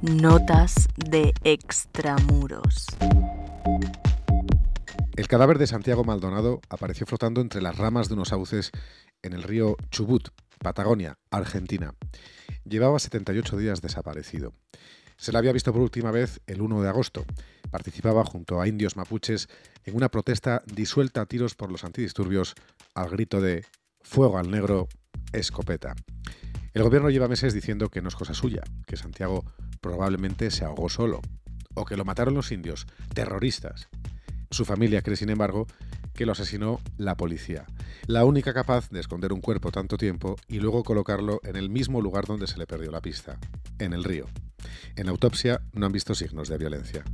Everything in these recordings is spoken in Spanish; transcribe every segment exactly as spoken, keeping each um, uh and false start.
Notas de extramuros. El cadáver de Santiago Maldonado apareció flotando entre las ramas de unos sauces en el río Chubut, Patagonia, Argentina. Llevaba setenta y ocho días desaparecido. Se le había visto por última vez el uno de agosto. Participaba junto a indios mapuches en una protesta disuelta a tiros por los antidisturbios al grito de «Fuego al negro, escopeta». El gobierno lleva meses diciendo que no es cosa suya, que Santiago probablemente se ahogó solo, o que lo mataron los indios, terroristas. Su familia cree, sin embargo, que lo asesinó la policía, la única capaz de esconder un cuerpo tanto tiempo y luego colocarlo en el mismo lugar donde se le perdió la pista, en el río. En autopsia no han visto signos de violencia.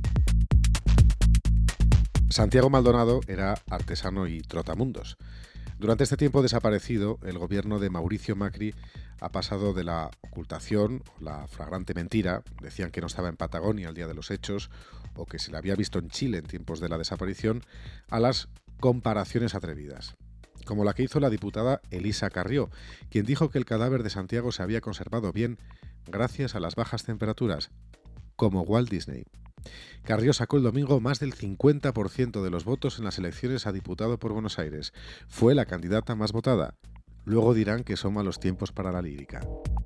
Santiago Maldonado era artesano y trotamundos. Durante este tiempo desaparecido, el gobierno de Mauricio Macri ha pasado de la ocultación o la flagrante mentira, decían que no estaba en Patagonia el día de los hechos o que se le había visto en Chile en tiempos de la desaparición, a las comparaciones atrevidas, como la que hizo la diputada Elisa Carrió, quien dijo que el cadáver de Santiago se había conservado bien gracias a las bajas temperaturas, como Walt Disney. Carrió sacó el domingo más del cincuenta por ciento de los votos en las elecciones a diputado por Buenos Aires. Fue la candidata más votada. Luego dirán que son malos tiempos para la lírica.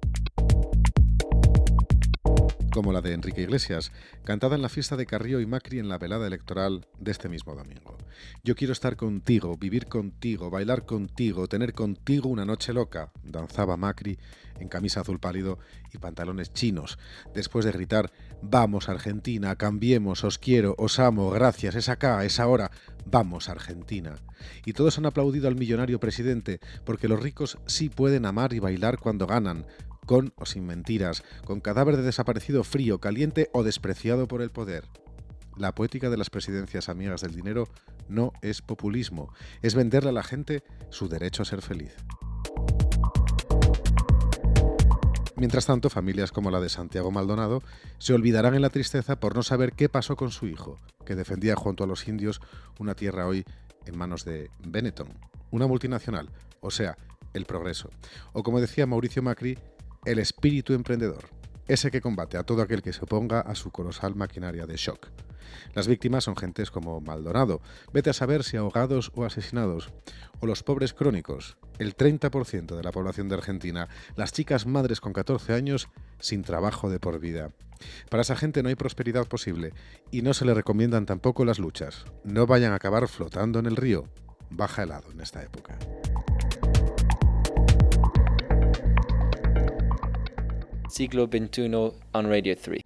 Como la de Enrique Iglesias, cantada en la fiesta de Carrió y Macri en la velada electoral de este mismo domingo. Yo quiero estar contigo, vivir contigo, bailar contigo, tener contigo una noche loca, danzaba Macri en camisa azul pálido y pantalones chinos, después de gritar «Vamos Argentina, cambiemos, os quiero, os amo, gracias, es acá, es ahora, vamos Argentina». Y todos han aplaudido al millonario presidente, porque los ricos sí pueden amar y bailar cuando ganan, con o sin mentiras, con cadáver de desaparecido frío, caliente o despreciado por el poder. La poética de las presidencias amigas del dinero no es populismo, es venderle a la gente su derecho a ser feliz. Mientras tanto, familias como la de Santiago Maldonado se olvidarán en la tristeza por no saber qué pasó con su hijo, que defendía junto a los indios una tierra hoy en manos de Benetton, una multinacional, o sea, el progreso. O como decía Mauricio Macri, el espíritu emprendedor, ese que combate a todo aquel que se oponga a su colosal maquinaria de shock. Las víctimas son gentes como Maldonado, vete a saber si ahogados o asesinados, o los pobres crónicos, el treinta por ciento de la población de Argentina, las chicas madres con catorce años sin trabajo de por vida. Para esa gente no hay prosperidad posible y no se le recomiendan tampoco las luchas. No vayan a acabar flotando en el río. Baja helado en esta época. Siglo veintiuno on Radio tres.